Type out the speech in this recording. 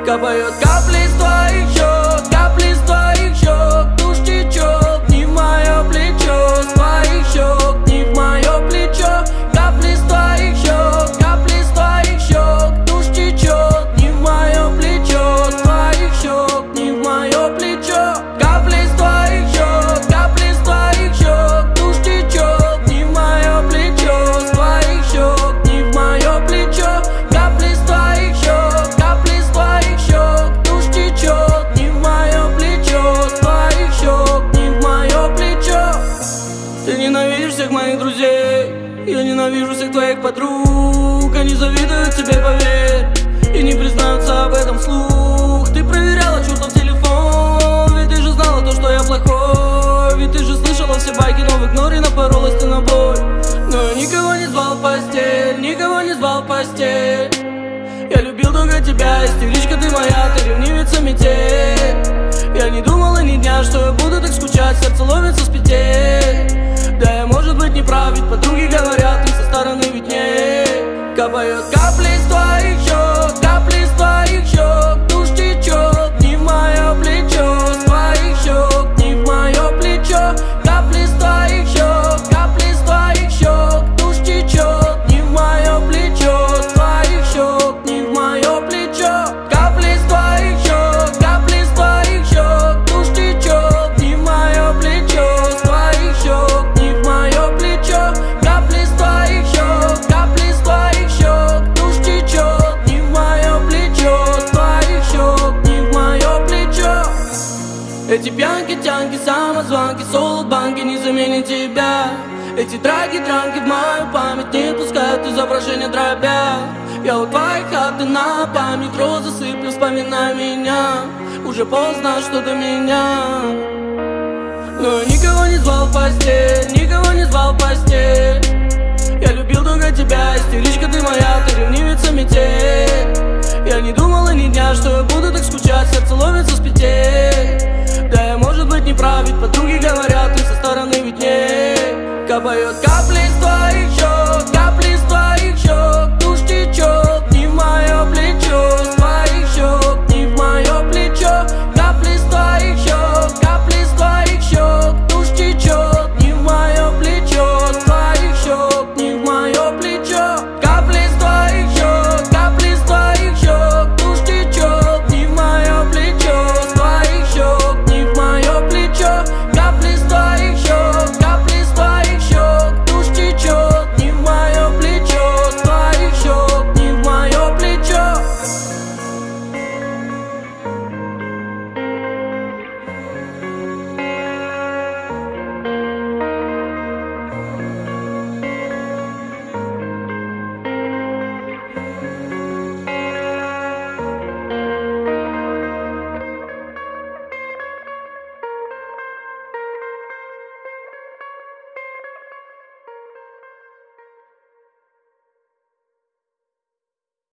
Капают капли с твоих щек, капли с твоих щек. Тушь течет не в мое плечо, с твоих щек не в мое плечо. Капли с твоих щек, капли с твоих щек. Тушь течет не в мое плечо, с твоих щек не в мое плечо. Капли с твоих щек, капли с твоих щек. Тушь течет не в мое плечо, с твоих щек не в мое плечо. Капли с твоих щек, капли с твоих щек. Тушь течет не в мое плечо, с твоих щек не в мое плечо. Ты ненавидишь всех моих друзей, я ненавижу всех твоих подруг. Они завидуют тебе, поверь, и не признаются об этом вслух. Ты проверяла чертов телефон, ведь ты же знала то, что я плохой. Ведь ты же слышала все байки, но в игноре напоролась ты на боль. Но я никого не звал в постель, никого не звал в постель. Я любил только тебя, истеричка ты моя, ты ревнивица метель. Я не думал и ни дня, что я буду так скучать, сердце ломится с петель. Да я, может быть, не прав, ведь подруги говорят, ты со стороны виднее. Капают капли с твоих щек, капли с твоих щек. Тушь течет не в мое плечо, с твоих щек не в мое плечо. Капли с твоих щек, капли с твоих щек. Тушь течет не в мое плечо, с твоих щек не в мое плечо. Капли с твоих щек, капли с твоих щек. Тушь течет не в мое плечо, с твоих щек не в мое плечо. Капли с твоих щек, капли с твоих щек. Тушь течет не в мое плечо, с твоих щек не в мое плечо. Эти пьянки, тянки, самозванки, солод-банки не заменят тебя. Эти драги-дранки в мою память не пускают изображения дробя. Я у твоих хаты на память розы сыплю, вспоминай меня. Уже поздно, что до меня. Но я никого не звал в постель, никого не звал в постель. Я любил только тебя, истеричка ты моя, ты ревнивица метель. Я не думал и ни дня, что я буду так скучать, сердце ломится с петель. Да я, может быть, не прав, ведь подруги говорят, ты со стороны виднее. Капают